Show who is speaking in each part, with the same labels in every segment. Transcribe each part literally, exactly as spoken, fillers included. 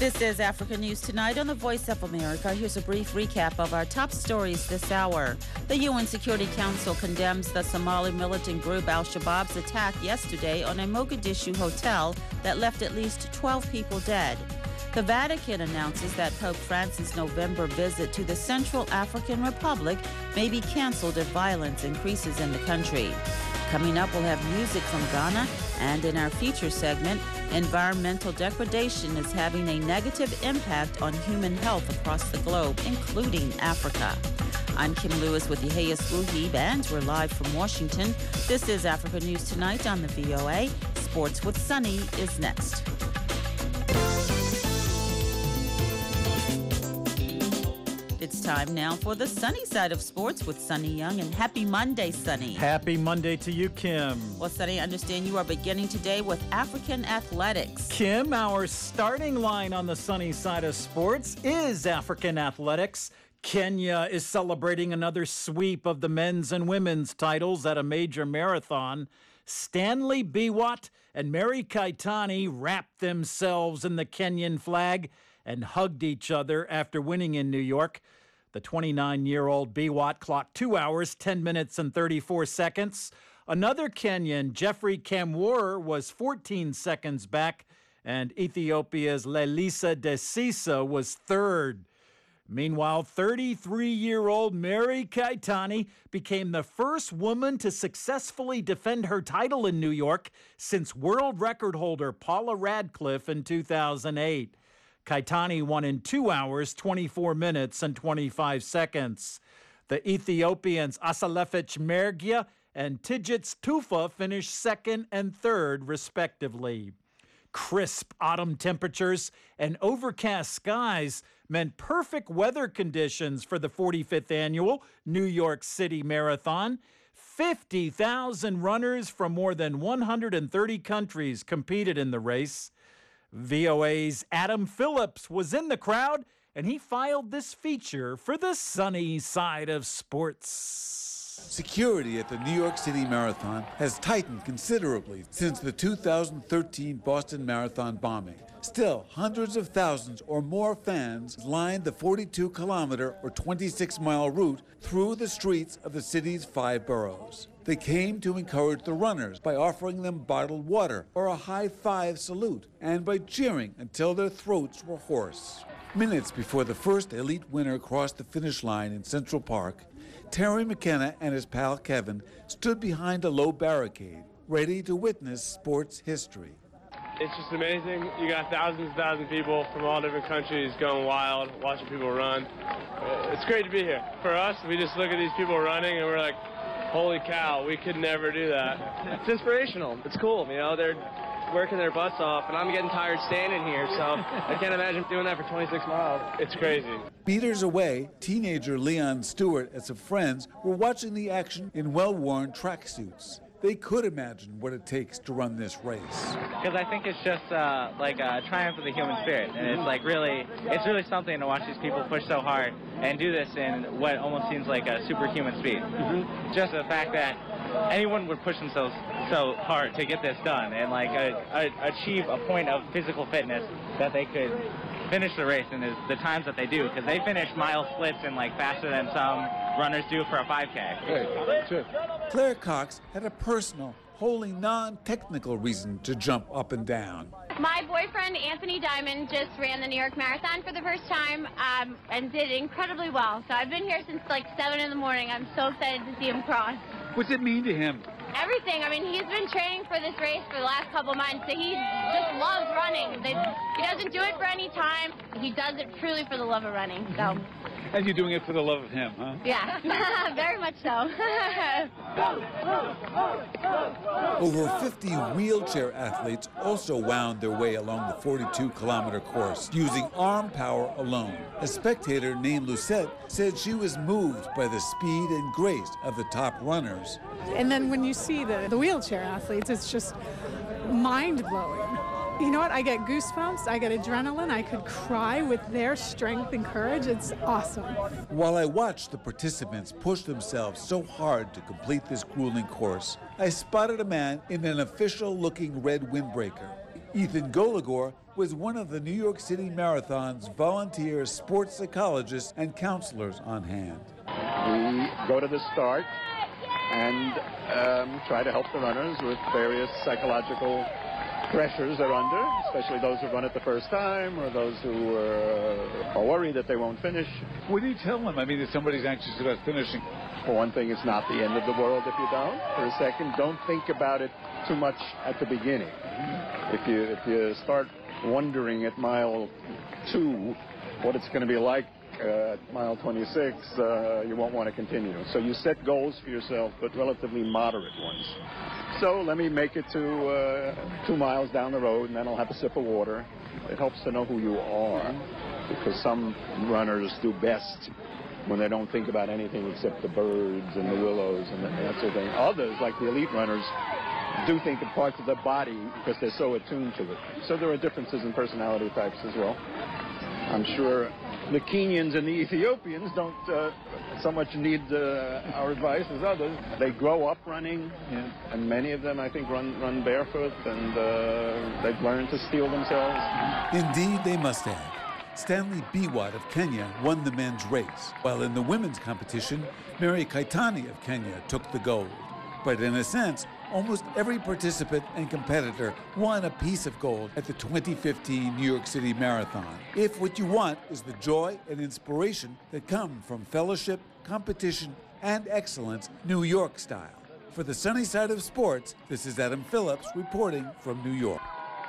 Speaker 1: This is Africa News Tonight on the Voice of America. Here's a brief recap of our top stories this hour. The U N Security Council condemns the Somali militant group Al-Shabaab's attack yesterday on a Mogadishu hotel that left at least twelve people dead. The Vatican announces that Pope Francis' November visit to the Central African Republic may be canceled if violence increases in the country. Coming up, we'll have music from Ghana, and in our feature segment, environmental degradation is having a negative impact on human health across the globe, including Africa. I'm Kim Lewis with Yehias Wuhib, and we're live from Washington. This is Africa News Tonight on the V O A. Sports with Sunny is next. It's time now for the sunny side of sports with Sunny Young, and happy Monday, Sunny.
Speaker 2: Happy Monday to you, Kim.
Speaker 1: Well, Sunny, I understand you are beginning today with African athletics.
Speaker 2: Kim, our starting line on the sunny side of sports is African athletics. Kenya is celebrating another sweep of the men's and women's titles at a major marathon. Stanley Biwott and Mary Kaitani wrapped themselves in the Kenyan flag and hugged each other after winning in New York. The twenty-nine-year-old Biwott clocked two hours, ten minutes, and thirty-four seconds. Another Kenyan, Jeffrey Kamworor, was fourteen seconds back, and Ethiopia's Lelisa Desisa was third. Meanwhile, thirty-three-year-old Mary Kaitani became the first woman to successfully defend her title in New York since world record holder Paula Radcliffe in two thousand eight. Kaitani won in two hours, twenty-four minutes, and twenty-five seconds. The Ethiopians Asalefich Mergia and Tigits Tufa finished second and third, respectively. Crisp autumn temperatures and overcast skies meant perfect weather conditions for the forty-fifth annual New York City Marathon. fifty thousand runners from more than one hundred thirty countries competed in the race. V O A's Adam Phillips was in the crowd, and he filed this feature for the sunny side of sports.
Speaker 3: Security at the New York City Marathon has tightened considerably since the two thousand thirteen Boston Marathon bombing. Still, hundreds of thousands or more fans lined the forty-two kilometer or twenty-six mile route through the streets of the city's five boroughs. They came to encourage the runners by offering them bottled water or a high-five salute, and by cheering until their throats were hoarse. Minutes before the first elite winner crossed the finish line in Central Park, Terry McKenna and his pal Kevin stood behind a low barricade, ready to witness sports history.
Speaker 4: It's just amazing. You got thousands and thousands of people from all different countries going wild, watching people run. It's great to be here. For us, we just look at these people running and we're like, holy cow, we could never do that.
Speaker 5: It's inspirational. It's cool, you know, they're working their butts off, and I'm getting tired standing here, so I can't imagine doing that for twenty-six miles.
Speaker 4: It's crazy.
Speaker 3: Meters away, teenager Leon Stewart and some friends were watching the action in well-worn tracksuits. They could imagine what it takes to run this race.
Speaker 6: Because I think it's just uh, like a triumph of the human spirit, and it's like really, it's really something to watch these people push so hard and do this in what almost seems like a superhuman speed. Mm-hmm. Just the fact that anyone would push themselves so hard to get this done and like a, a, achieve a point of physical fitness that they could finish the race in the times that they do, because they finish mile splits in like faster than some runners do for a five K.
Speaker 3: Hey, sure. Claire Cox had a personal, wholly non-technical reason to jump up and down.
Speaker 7: My boyfriend, Anthony Diamond, just ran the New York Marathon for the first time um, and did incredibly well. So I've been here since like seven in the morning. I'm so excited to see him cross.
Speaker 3: What's it mean to him?
Speaker 7: Everything. I mean, he's been training for this race for the last couple months, so he just loves running. They, he doesn't do it for any time. He does it truly for the love of running. So.
Speaker 3: And you're doing it for the love of him, huh?
Speaker 7: Yeah, very much so.
Speaker 3: Over fifty wheelchair athletes also wound their way along the forty-two kilometer course using arm power alone. A spectator named Lucette said she was moved by the speed and grace of the top runners.
Speaker 8: And then when you see the, the wheelchair athletes, it's just mind-blowing. You know what? I get goosebumps, I get adrenaline, I could cry with their strength and courage. It's awesome.
Speaker 3: While I watched the participants push themselves so hard to complete this grueling course, I spotted a man in an official-looking red windbreaker. Ethan Golagor was one of the New York City Marathon's volunteer sports psychologists and counselors on hand.
Speaker 9: We go to the start and um, try to help the runners with various psychological pressures they're under, especially those who run it the first time or those who uh, are worried that they won't finish.
Speaker 3: What do you tell them? I mean, if somebody's anxious about finishing.
Speaker 9: For one thing, it's not the end of the world if you don't. For a second, don't think about it too much at the beginning. If you, if you start wondering at mile two what it's going to be like uh, at mile twenty-six, uh, you won't want to continue. So you set goals for yourself, but relatively moderate ones. So let me make it to uh, two miles down the road, and then I'll have a sip of water. It helps to know who you are, because some runners do best when they don't think about anything except the birds and the willows and that sort of thing. Others, like the elite runners, do think of parts of the body because they're so attuned to it. So there are differences in personality types as well. I'm sure the Kenyans and the Ethiopians don't uh, so much need uh, our advice as others. They grow up running, yeah. And many of them, I think, run run barefoot, and uh, they've learned to steel themselves.
Speaker 3: Indeed, they must have. Stanley Biwott of Kenya won the men's race, while in the women's competition, Mary Kaitani of Kenya took the gold. But in a sense, almost every participant and competitor won a piece of gold at the twenty fifteen New York City Marathon. If what you want is the joy and inspiration that come from fellowship, competition, and excellence, New York style. For the sunny side of sports, this is Adam Phillips reporting from New York.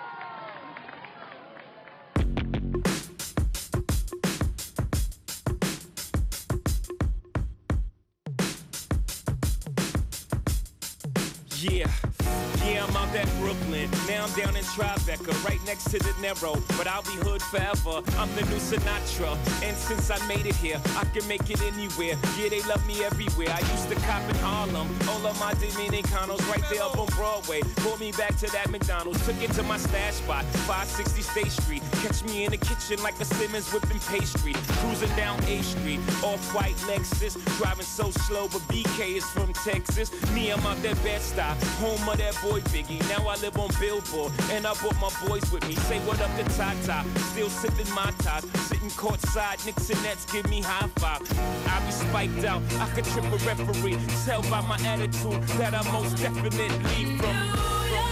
Speaker 10: Yeah, yeah, I'm out at Brooklyn. Now I'm down in Tribeca, right next to the Narrow. But I'll be hood forever. I'm the new Sinatra. And since I made it here, I can make it anywhere. Yeah, they love me everywhere. I used to cop in Harlem. All of my Dominicanos right there up on Broadway. Pulled me back to that McDonald's. Took it to my stash spot, five sixty State Street. Catch me in the kitchen like a Simmons whipping pastry. Cruising down A Street, off-white Lexus. Driving so slow, but B K is from Texas. Me, I'm out that Bed-Stuy, home of that boy Biggie. Now I live on Billboard, and I brought my boys with me. Say what up to Tata, still sipping my top. Sitting courtside, Knicks and Nets give me high five. I be spiked out, I could trip a referee. Tell by my attitude that I most definitely from.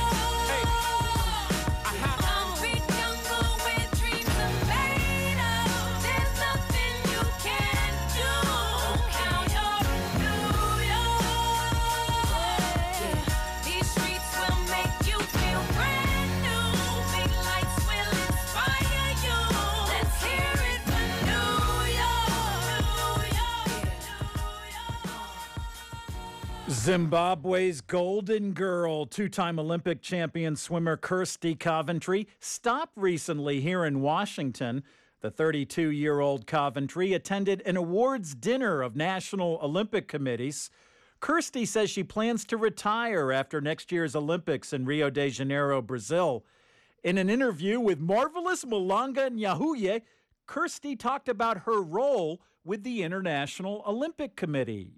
Speaker 2: Zimbabwe's golden girl, two-time Olympic champion swimmer Kirsty Coventry, stopped recently here in Washington. The thirty-two-year-old Coventry attended an awards dinner of National Olympic Committees. Kirsty says she plans to retire after next year's Olympics in Rio de Janeiro, Brazil. In an interview with Marvelous Malanga Nyahuye, Kirsty talked about her role with the International Olympic Committee.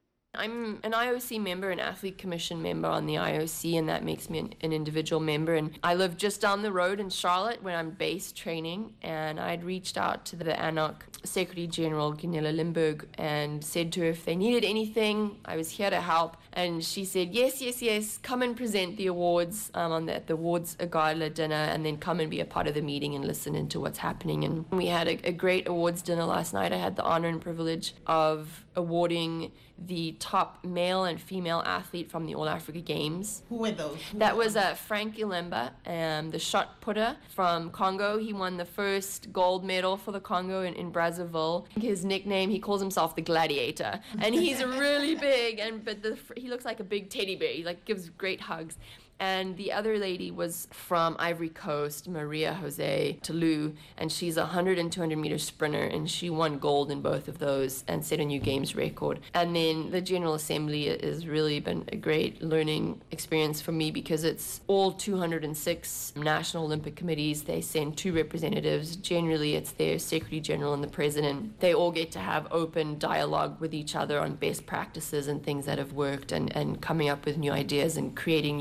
Speaker 11: I'm an I O C member, an Athlete Commission member on the I O C, and that makes me an, an individual member. And I live just down the road in Charlotte where I'm base training, and I'd reached out to the A N O C Secretary General, Gunilla Lindberg, and said to her if they needed anything, I was here to help. And she said, yes, yes, yes, come and present the awards um, on the, the awards gala dinner, and then come and be a part of the meeting and listen into what's happening. And we had a, a great awards dinner last night. I had the honor and privilege of awarding the top male and female athlete from the All Africa Games.
Speaker 12: Who were those? Who
Speaker 11: that
Speaker 12: were
Speaker 11: was uh, Frank Ilemba, um, the shot putter from Congo. He won the first gold medal for the Congo in, in Brazzaville. His nickname, he calls himself the Gladiator, and he's really big, and but the, he looks like a big teddy bear. He like gives great hugs. And the other lady was from Ivory Coast, Maria Jose Talou, and she's a one hundred and two hundred meter sprinter, and she won gold in both of those and set a new games record. And then the General Assembly has really been a great learning experience for me because it's all two hundred six National Olympic Committees. They send two representatives. Generally, it's their Secretary General and the President. They all get to have open dialogue with each other on best practices and things that have worked, and, and coming up with new ideas and creating new relationships.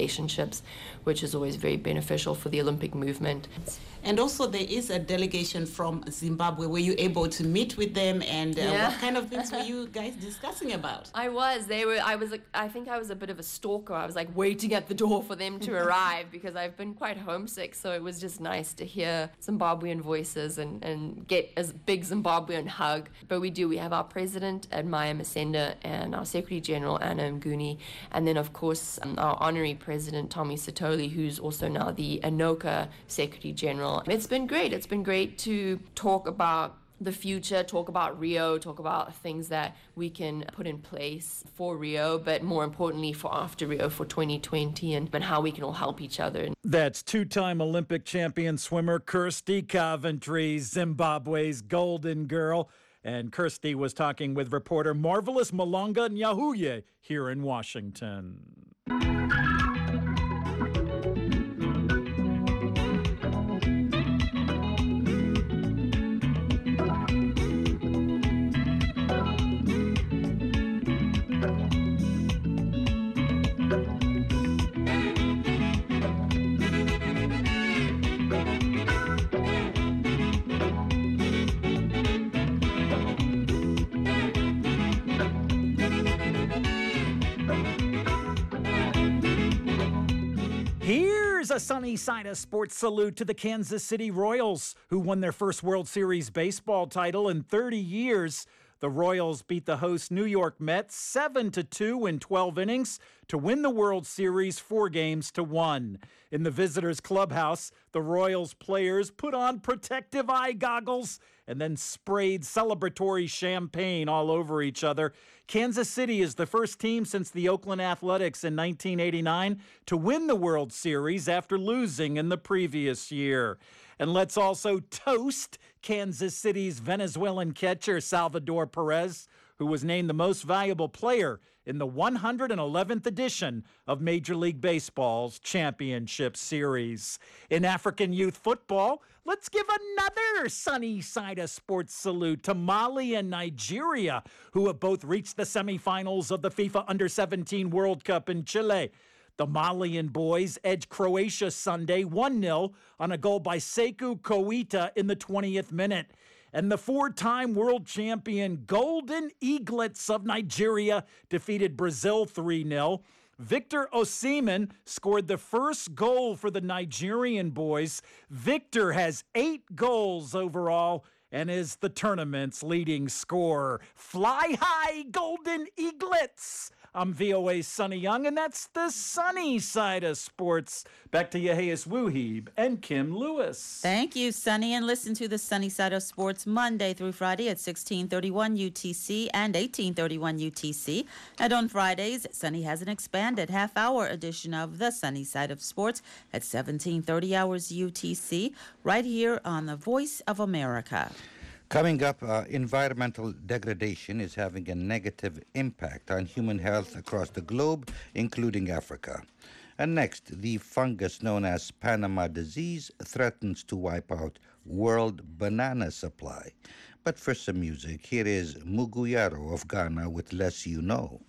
Speaker 11: relationships, which is always very beneficial for the Olympic movement.
Speaker 12: And also there is a delegation from Zimbabwe. Were you able to meet with them, and uh,
Speaker 11: Yeah.
Speaker 12: what kind of things were you guys discussing about?
Speaker 11: I was. They were. I was. Like, I think I was a bit of a stalker. I was like waiting at the door for them to arrive because I've been quite homesick. So it was just nice to hear Zimbabwean voices and, and get a big Zimbabwean hug. But we do. We have our president, Admaya Masenda, and our Secretary General, Anna Mguni, and then of course um, our honorary president, Tommy Sitoli, who's also now the ANOCA Secretary General. It's been great. It's been great to talk about the future, talk about Rio, talk about things that we can put in place for Rio, but more importantly for after Rio, for twenty twenty, and, and how we can all help each other.
Speaker 2: That's two-time Olympic champion swimmer Kirsty Coventry, Zimbabwe's golden girl. And Kirsty was talking with reporter Marvelous Malonga Nyahuye here in Washington. Here's a sunny side of sports salute to the Kansas City Royals, who won their first World Series baseball title in thirty years. The Royals beat the host New York Mets seven to two in twelve innings to win the World Series four games to one. In the visitors' clubhouse, the Royals players put on protective eye goggles and then sprayed celebratory champagne all over each other. Kansas City is the first team since the Oakland Athletics in nineteen eighty-nine to win the World Series after losing in the previous year. And let's also toast Kansas City's Venezuelan catcher, Salvador Perez, who was named the most valuable player in the one hundred eleventh edition of Major League Baseball's Championship Series. In African youth football, let's give another sunny side of sports salute to Mali and Nigeria, who have both reached the semifinals of the FIFA Under seventeen World Cup in Chile. The Malian boys edged Croatia Sunday one nil on a goal by Sekou Koita in the twentieth minute. And the four-time world champion Golden Eaglets of Nigeria defeated Brazil three nil. Victor Osimhen scored the first goal for the Nigerian boys. Victor has eight goals overall and is the tournament's leading scorer. Fly high, Golden Eaglets! I'm V O A's Sonny Young, and that's the sunny side of sports. Back to Yehias Wuhib and Kim Lewis.
Speaker 1: Thank you, Sonny. And listen to the sunny side of sports Monday through Friday at sixteen thirty-one U T C and eighteen thirty-one U T C. And on Fridays, Sonny has an expanded half-hour edition of the sunny side of sports at seventeen thirty hours U T C, right here on the Voice of America.
Speaker 13: Coming up, uh, environmental degradation is having a negative impact on human health across the globe, including Africa. And next, the fungus known as Panama disease threatens to wipe out world banana supply. But for some music, here is Muguyaro of Ghana with Less You Know.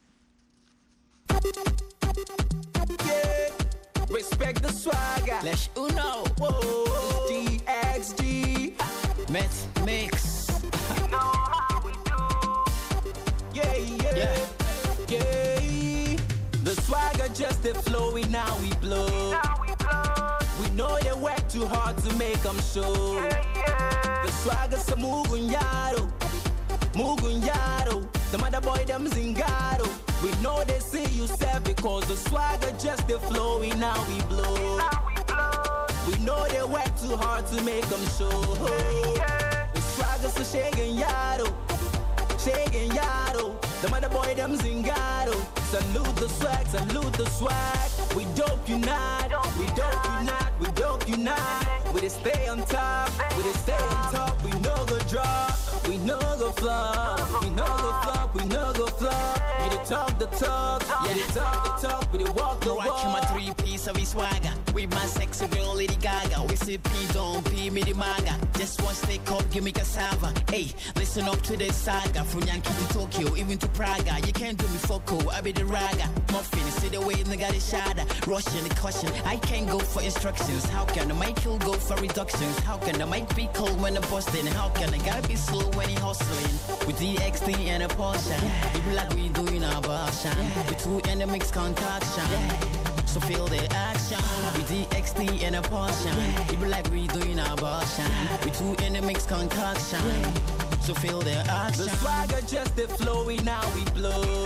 Speaker 14: Yeah, respect the swagger. Less you know. Whoa, D X D. Mets mix. You know how we do. Yeah, yeah, yeah, yeah. The swagger just a flowing, now we blow. Now we blow. We know they work too hard to make them show. Yeah, yeah. The swagger's a Mugunyaro, Mugunyaro. The mother boy them zingaro. We know they see you set because the swagger just a flowing, now we blow. Now we blow. We know they work too hard to make them show. Yeah, yeah. The swagger's a shaking yaro, shaking yaro. The mother boy them zingaro. Salute the swag, salute the swag. We dope unite, we dope unite, we dope unite. We just stay on top, we just stay on top. We no go drop, we no go flop. We no go flop, we no go flop. We dey talk the talk, yeah, they talk the talk, we dey walk the walk.
Speaker 15: Watch my three piece of his swagger. With my sexy girl, Lady Gaga. We say P don't P me the maga. Just one steak up, give me cassava. Hey, listen up to this saga. From Yankee to Tokyo, even to Praga. You can't do me foco, I be the raga. Muffin, see the way nigga the shada. Russian the caution, I can't go for instructions. How can the mic go for reductions? How can the mic be cold when the busting? How can the guy be slow when he hustling? With the X D and a Porsche, people like we doing our version. With two in the mix concoction. So feel the action with the X D and a portion. People like we doing our abortion. We two in the mix concoction. So feel the action.
Speaker 14: The swagger just the flow, we now we blow.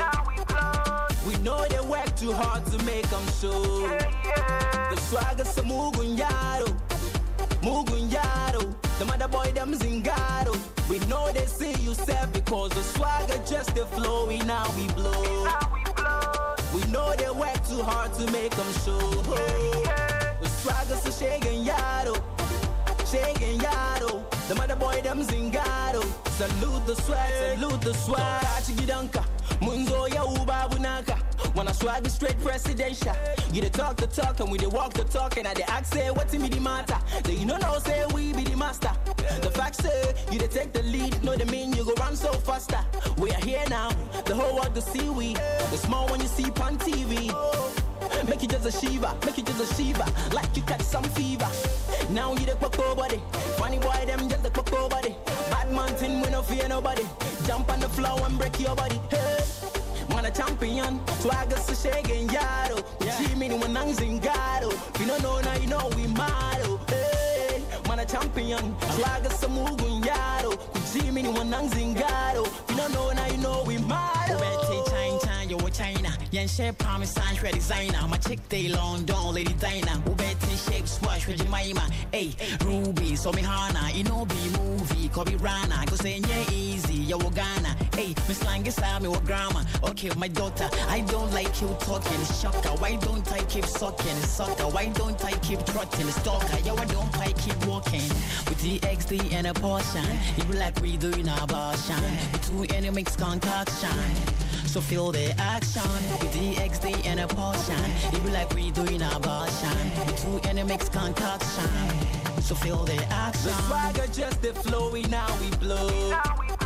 Speaker 14: We know they work too hard to make them show. The swagger sa mugunyaro, mugunyaro. The mother boy them zingaro. We know they see you set because the swagger just the flow, we now we blow. We know they work too hard to make them show. The swagger so shaking yaro, shaking yaro. The mother boy them zingaro. Salute the swag, salute the swag. Kachigidanka, munzo ya uba bunaka. When I swag straight presidential, you the talk the talk and we the walk the talk and I the act say what's me the matter. They you know no say we be the master. The fact say you the take the lead, know the mean you go run so faster. We are here now, the whole world to see we. The small one you see on T V. Make you just a shiva, make you just a shiva, like you catch some fever. Now you the cocoa body, funny boy them just the cocoa body. Bad mountain we no fear nobody. Jump on the floor and break your body. Hey. Man a champion, swagger so shaking yaro. Uchi mini wanang zingaro. You don't know now you know we mado. Hey, man a champion, swagger so mugun yaro. Uchi mini wanang zingaro. You don't know now you know we mado.
Speaker 15: China, China, yo China. Yan shape promise sign for designer. My chick they long down, Lady Dinah. Ubeti shape swash with Jemima. Hey, Ruby, so me Hana. You know be movie, Kobe Rana. Go say yeah easy, yo Ghana. Hey, Miss Lang is me what grammar. Okay, my daughter, I don't like you talking, shocker. Why don't I keep sucking, sucker? Why don't I keep trotting, stalker? Yo, why don't I keep walking with the X D and a portion? You be like we doing our abortion. With two in a mix concoction. So feel the action with the X D and a portion. You be like we doing our abortion. With two in a mix concoction. So feel the action.
Speaker 14: The swagger just the flow, we now we blow.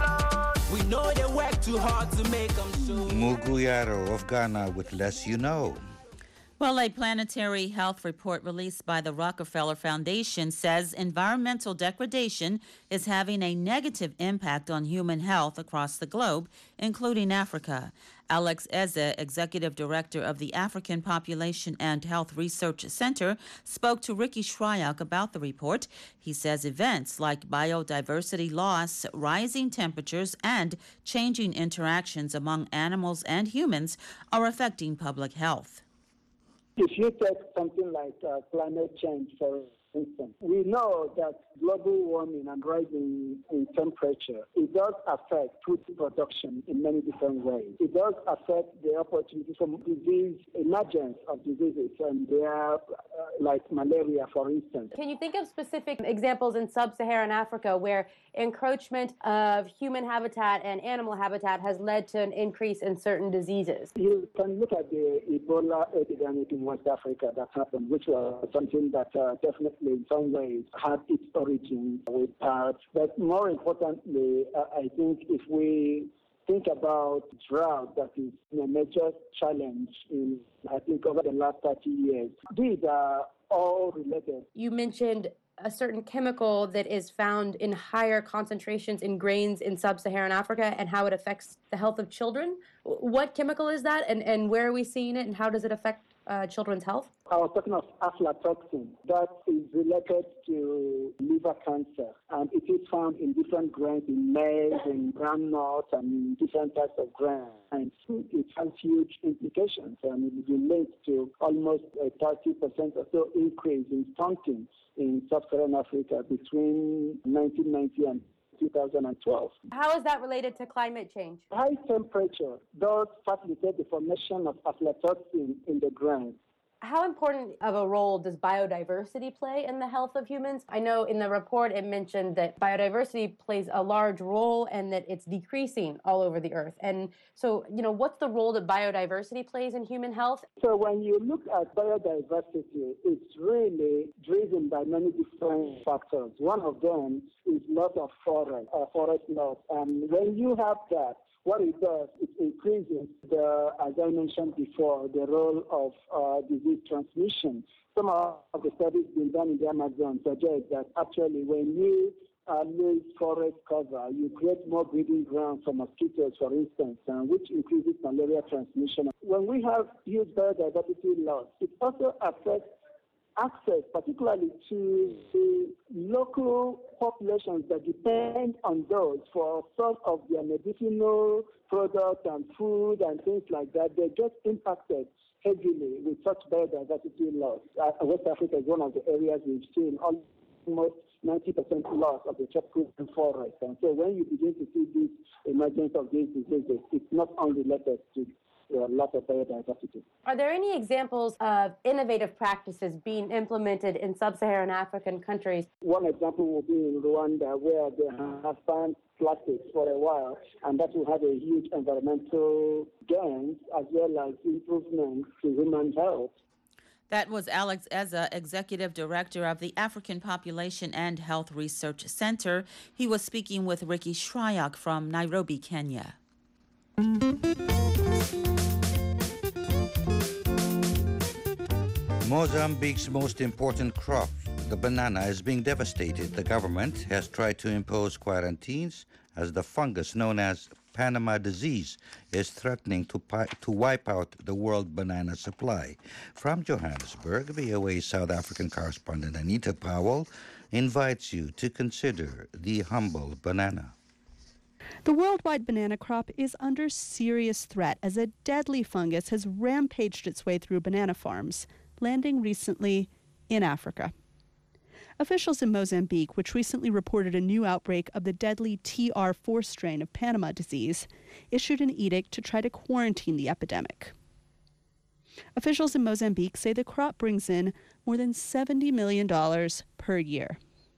Speaker 14: We know they work too hard to make them show.
Speaker 13: Muguyaro of Ghana with Less You Know.
Speaker 1: Well, a planetary health report released by the Rockefeller Foundation says environmental degradation is having a negative impact on human health across the globe, including Africa. Alex Eze, executive director of the African Population and Health Research Center, spoke to Ricky Shryock about the report. He says events like biodiversity loss, rising temperatures, and changing interactions among animals and humans are affecting public health.
Speaker 16: If you take something like uh, climate change, for instance, we know that global warming and rising in temperature, it does affect food production in many different ways. It does affect the opportunity for disease, emergence of diseases, and they are uh, like malaria, for instance.
Speaker 17: Can you think of specific examples in sub-Saharan Africa where encroachment of human habitat and animal habitat has led to an increase in certain diseases?
Speaker 16: You can look at the Ebola epidemic in West Africa that happened, which was something that uh, definitely in some ways had its origin with parts. But more importantly, uh, I think if we think about drought, that is a major challenge in, I think, over the last thirty years. These are all related.
Speaker 17: You mentioned a certain chemical that is found in higher concentrations in grains in sub-Saharan Africa and how it affects the health of children. What chemical is that, and, and where are we seeing it, and how does it affect uh, children's health?
Speaker 16: I was talking of aflatoxin. That is related to liver cancer, and it is found in different grains, in maize, in groundnuts, and in different types of grains. And it has huge implications, and it relates to almost a thirty percent or so increase in stunting in sub-Saharan Africa between nineteen ninety and two thousand twelve.
Speaker 17: How is that related to climate change?
Speaker 16: High temperature does facilitate the formation of aflatoxin in the grains.
Speaker 17: How important of a role does biodiversity play in the health of humans? I know in the report it mentioned that biodiversity plays a large role and that it's decreasing all over the earth. And so, you know, what's the role that biodiversity plays in human health?
Speaker 16: So when you look at biodiversity, it's really driven by many different factors. One of them is loss of forest, uh, forest loss. And when you have that, what it does, it increases the, as I mentioned before, the role of uh, disease transmission. Some of the studies being done in the Amazon suggest that actually when you uh, lose forest cover, you create more breeding grounds for mosquitoes, for instance, uh, which increases malaria transmission. When we have huge biodiversity loss, it also affects access, particularly to the local populations that depend on those for some of their medicinal products and food and things like that. They get impacted heavily with such biodiversity loss. Uh, West Africa is one of the areas we've seen almost ninety percent loss of the tropical forest. And so when you begin to see this emergence of these diseases, it's not unrelated to a lot of biodiversity.
Speaker 17: Are there any examples of innovative practices being implemented in sub-Saharan African countries?
Speaker 16: One example will be in Rwanda, where they have banned plastics for a while, and that will have a huge environmental gain as well as improvements to human health.
Speaker 1: That was Alex Eza, Executive Director of the African Population and Health Research Center. He was speaking with Ricky Shryock from Nairobi, Kenya.
Speaker 13: Mozambique's most important crop, the banana, is being devastated. The government has tried to impose quarantines as the fungus known as Panama disease is threatening to, pi- to wipe out the world banana supply. From Johannesburg, V O A South African correspondent Anita Powell invites you to consider the humble banana.
Speaker 18: The worldwide banana crop is under serious threat as a deadly fungus has rampaged its way through banana farms, landing recently in Africa. Officials in Mozambique, which recently reported a new outbreak of the deadly T R four strain of Panama disease, issued an edict to try to quarantine the epidemic. Officials in Mozambique say the crop brings in more than seventy million dollars per year.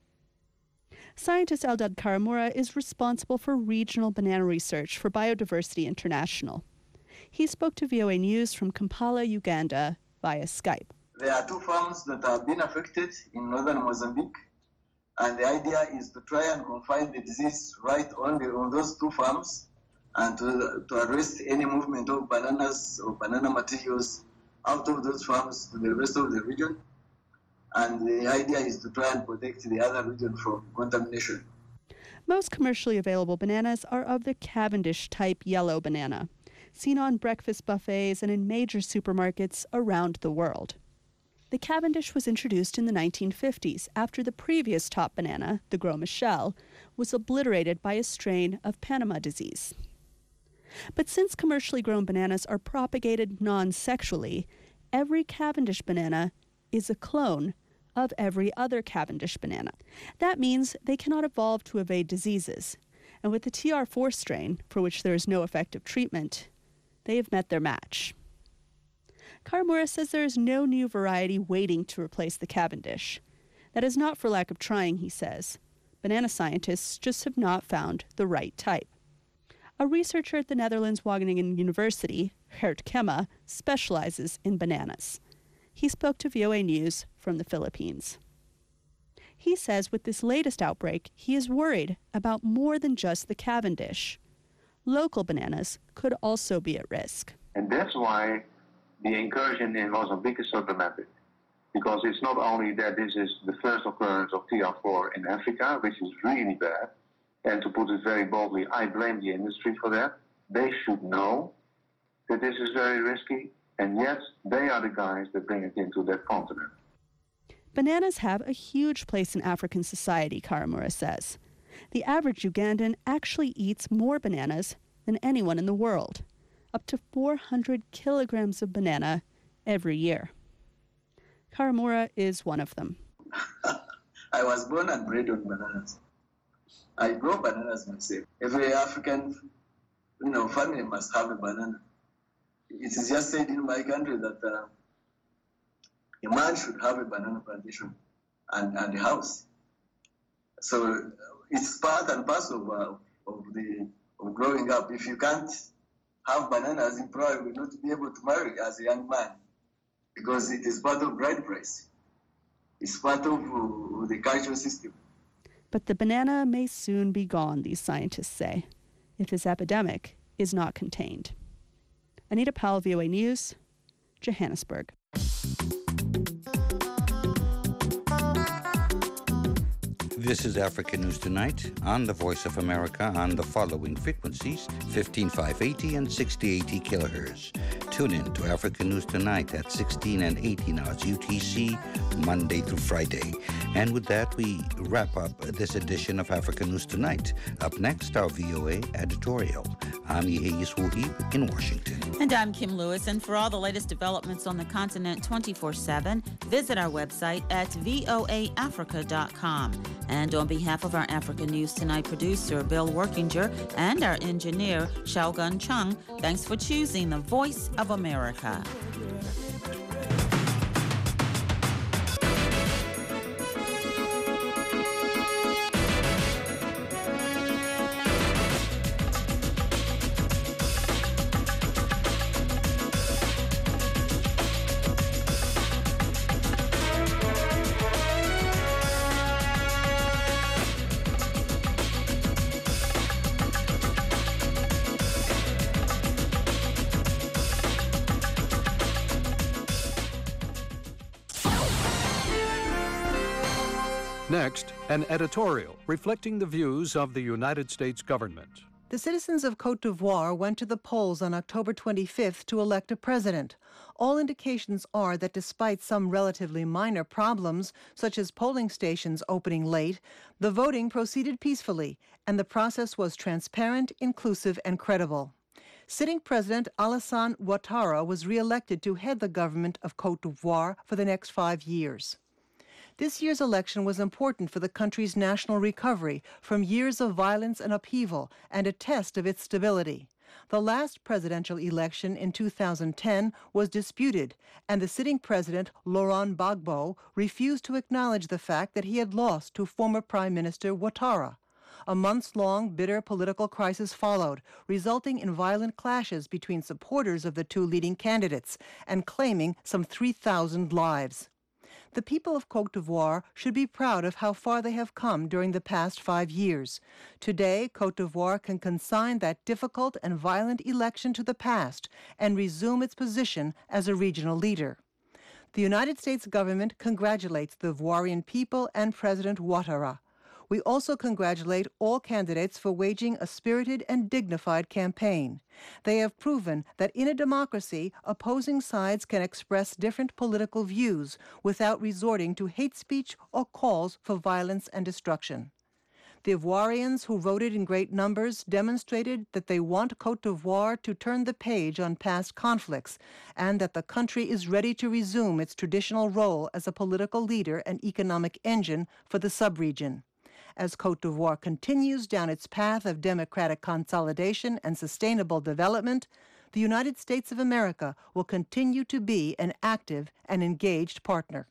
Speaker 18: Scientist Eldad Karamura is responsible for regional banana research for Biodiversity International. He spoke to V O A News from Kampala, Uganda, via Skype.
Speaker 19: There are two farms that have been affected in northern Mozambique, and the idea is to try and confine the disease right on, the, on those two farms and to, to arrest any movement of bananas or banana materials out of those farms to the rest of the region. And the idea is to try and protect the other region from contamination.
Speaker 18: Most commercially available bananas are of the Cavendish type yellow banana, seen on breakfast buffets and in major supermarkets around the world. The Cavendish was introduced in the nineteen fifties after the previous top banana, the Gros Michel, was obliterated by a strain of Panama disease. But since commercially grown bananas are propagated non-sexually, every Cavendish banana is a clone of every other Cavendish banana. That means they cannot evolve to evade diseases. And with the T R four strain, for which there is no effective treatment, they have met their match. Karamura says there is no new variety waiting to replace the Cavendish. That is not for lack of trying, he says. Banana scientists just have not found the right type. A researcher at the Netherlands Wageningen University, Gert Kemma, specializes in bananas. He spoke to V O A News from the Philippines. He says with this latest outbreak, he is worried about more than just the Cavendish. Local bananas could also be at risk.
Speaker 20: And that's why the incursion in Mozambique is so dramatic. Because it's not only that this is the first occurrence of T R four in Africa, which is really bad, and to put it very boldly, I blame the industry for that. They should know that this is very risky, and yet they are the guys that bring it into that continent.
Speaker 18: Bananas have a huge place in African society, Karamura says. The average Ugandan actually eats more bananas than anyone in the world, up to four hundred kilograms of banana every year. Karamura is one of them.
Speaker 19: I was born and bred on bananas. I grow bananas myself. Every African, you know, family must have a banana. It is just said in my country that uh, a man should have a banana plantation and, and a house. So it's part and parcel of, uh, of the of growing up. If you can't have bananas, you probably will not be able to marry as a young man, because it is part of bride price. It's part of uh, the cultural system.
Speaker 18: But the banana may soon be gone, these scientists say, if this epidemic is not contained. Anita Powell, V O A News, Johannesburg.
Speaker 13: This is Africa News Tonight on the Voice of America on the following frequencies, fifteen five eighty and sixty eighty kilohertz. Tune in to Africa News Tonight at sixteen and eighteen hours U T C, Monday through Friday. And with that, we wrap up this edition of Africa News Tonight. Up next, our V O A editorial. I'm Yeheyes Wouhib in Washington.
Speaker 1: And I'm Kim Lewis. And for all the latest developments on the continent twenty-four seven, visit our website at voa africa dot com. And on behalf of our Africa News Tonight producer, Bill Workinger, and our engineer, Xiaogun Chung, thanks for choosing the Voice of America.
Speaker 21: Next, an editorial reflecting the views of the United States government.
Speaker 22: The citizens of Côte d'Ivoire went to the polls on October twenty-fifth to elect a president. All indications are that despite some relatively minor problems, such as polling stations opening late, the voting proceeded peacefully, and the process was transparent, inclusive, and credible. Sitting President Alassane Ouattara was re-elected to head the government of Côte d'Ivoire for the next five years. This year's election was important for the country's national recovery from years of violence and upheaval, and a test of its stability. The last presidential election in two thousand ten was disputed, and the sitting president, Laurent Gbagbo, refused to acknowledge the fact that he had lost to former Prime Minister Ouattara. A months-long bitter political crisis followed, resulting in violent clashes between supporters of the two leading candidates and claiming some three thousand lives. The people of Côte d'Ivoire should be proud of how far they have come during the past five years. Today, Côte d'Ivoire can consign that difficult and violent election to the past and resume its position as a regional leader. The United States government congratulates the Ivoirian people and President Ouattara. We also congratulate all candidates for waging a spirited and dignified campaign. They have proven that in a democracy, opposing sides can express different political views without resorting to hate speech or calls for violence and destruction. The Ivoirians who voted in great numbers demonstrated that they want Côte d'Ivoire to turn the page on past conflicts and that the country is ready to resume its traditional role as a political leader and economic engine for the sub-region. As Côte d'Ivoire continues down its path of democratic consolidation and sustainable development, the United States of America will continue to be an active and engaged partner.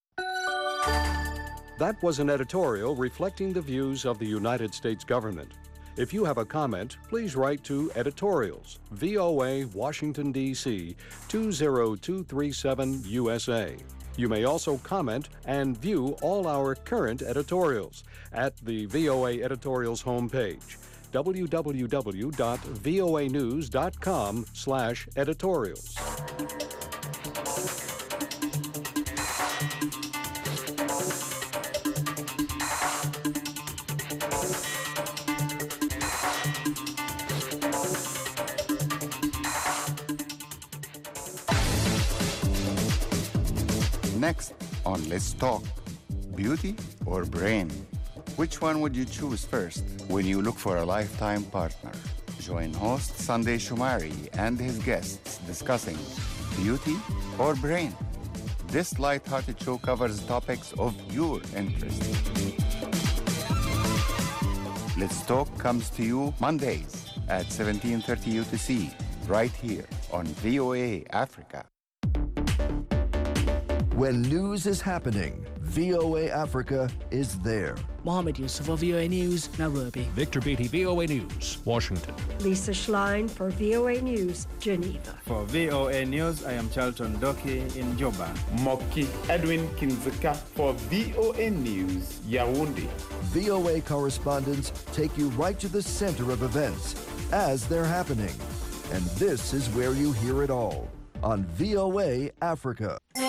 Speaker 21: That was an editorial reflecting the views of the United States government. If you have a comment, please write to Editorials, V O A, Washington, D C two zero two three seven U S A. You may also comment and view all our current editorials at the V O A Editorials homepage, w w w dot voa news dot com slash editorials.
Speaker 23: Next on Let's Talk, beauty or brain? Which one would you choose first when you look for a lifetime partner? Join host Sunday Shumari and his guests discussing beauty or brain. This light-hearted show covers topics of your interest. Let's Talk comes to you Mondays at seventeen thirty U T C, right here on V O A Africa.
Speaker 4: When news is happening, V O A Africa is there.
Speaker 5: Mohammed Yusuf for V O A News, Nairobi.
Speaker 6: Victor Beatty, V O A News, Washington.
Speaker 24: Lisa Schlein for V O A News, Geneva.
Speaker 25: For V O A News, I am Charlton Doki in Juba.
Speaker 26: Moki Edwin Kinzeka for V O A News, Yaoundé.
Speaker 4: V O A correspondents take you right to the center of events as they're happening. And this is where you hear it all on V O A Africa.